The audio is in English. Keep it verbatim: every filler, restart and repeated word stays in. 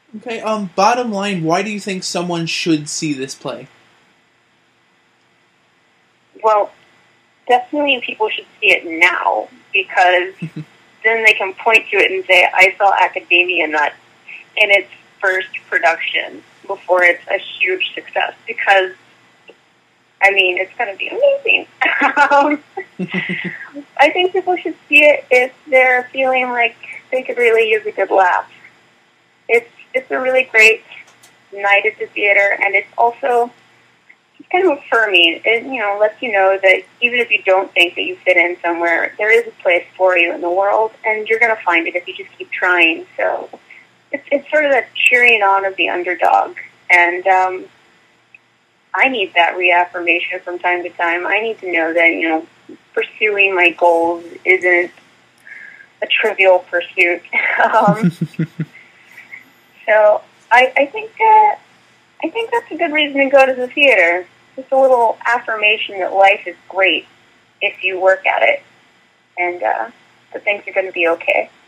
Okay, um, bottom line, why do you think someone should see this play? Well, definitely people should see it now, because then they can point to it and say, I saw Academia Nuts in its first production before it's a huge success, because, I mean, it's going to be amazing. um, I think people should see it if they're feeling like they could really use a good laugh. It's it's a really great night at the theater, and it's also it's kind of affirming. It, you know, lets you know that even if you don't think that you fit in somewhere, there is a place for you in the world, and you're going to find it if you just keep trying. So it's it's sort of that cheering on of the underdog, and um, I need that reaffirmation from time to time. I need to know that, you know, pursuing my goals isn't a trivial pursuit. um, so I, I think uh, I think that's a good reason to go to the theater. Just a little affirmation that life is great if you work at it, and uh, that things are going to be okay.